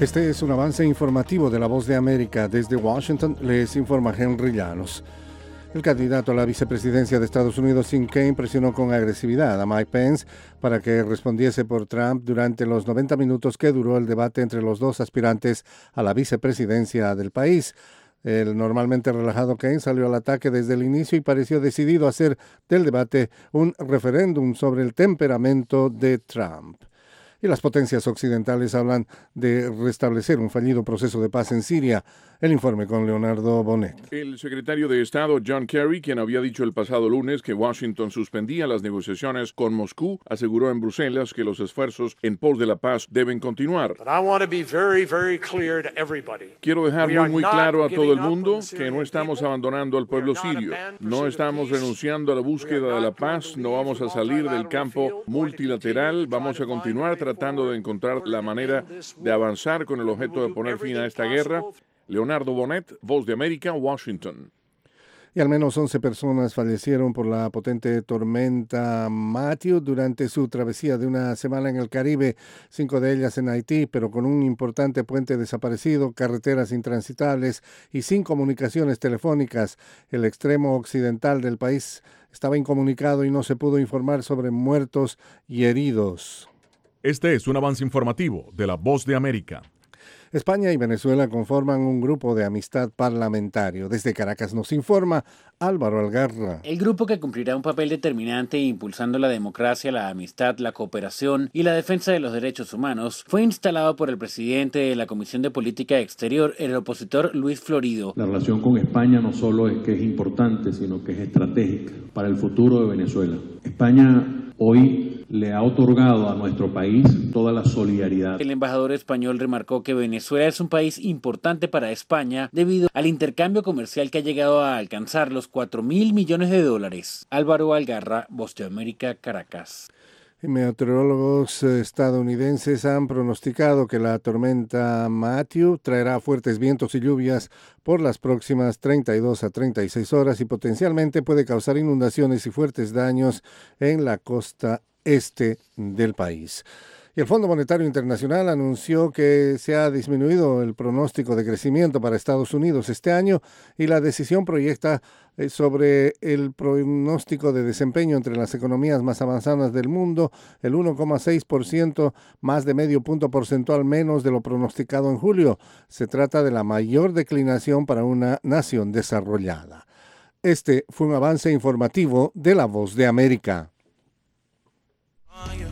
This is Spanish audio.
Este es un avance informativo de La Voz de América. Desde Washington les informa Henry Llanos. El candidato a la vicepresidencia de Estados Unidos, Tim Kaine, presionó con agresividad a Mike Pence para que respondiese por Trump durante los 90 minutos que duró el debate entre los dos aspirantes a la vicepresidencia del país. El normalmente relajado Kaine salió al ataque desde el inicio y pareció decidido a hacer del debate un referéndum sobre el temperamento de Trump. Y las potencias occidentales hablan de restablecer un fallido proceso de paz en Siria. El informe con Leonardo Bonet. El secretario de Estado John Kerry, quien había dicho el pasado lunes que Washington suspendía las negociaciones con Moscú, aseguró en Bruselas que los esfuerzos en pos de la paz deben continuar. Quiero dejar muy claro a todo el mundo que no estamos abandonando al pueblo sirio, no estamos renunciando a la búsqueda de la paz, no vamos a salir del campo multilateral, vamos a continuar tratando de encontrar la manera de avanzar con el objeto de poner fin a esta guerra. Leonardo Bonet, Voz de América, Washington. Y al menos 11 personas fallecieron por la potente tormenta Matthew durante su travesía de una semana en el Caribe, 5 de ellas en Haití, pero con un importante puente desaparecido, carreteras intransitables y sin comunicaciones telefónicas. El extremo occidental del país estaba incomunicado y no se pudo informar sobre muertos y heridos. Este es un avance informativo de La Voz de América. España y Venezuela conforman un grupo de amistad parlamentario. Desde Caracas nos informa Álvaro Algarra. El grupo, que cumplirá un papel determinante impulsando la democracia, la amistad, la cooperación y la defensa de los derechos humanos, fue instalado por el presidente de la Comisión de Política Exterior, el opositor Luis Florido. La relación con España no solo es que es importante, sino que es estratégica para el futuro de Venezuela. España hoy le ha otorgado a nuestro país toda la solidaridad. El embajador español remarcó que Venezuela es un país importante para España debido al intercambio comercial que ha llegado a alcanzar los $4.000 millones. Álvaro Algarra, Voz de América, Caracas. Meteorólogos estadounidenses han pronosticado que la tormenta Matthew traerá fuertes vientos y lluvias por las próximas 32 a 36 horas y potencialmente puede causar inundaciones y fuertes daños en la costa este del país. Y el Fondo Monetario Internacional anunció que se ha disminuido el pronóstico de crecimiento para Estados Unidos este año y la decisión proyecta sobre el pronóstico de desempeño entre las economías más avanzadas del mundo, el 1,6%, más de medio punto porcentual menos de lo pronosticado en julio. Se trata de la mayor declinación para una nación desarrollada. Este fue un avance informativo de La Voz de América.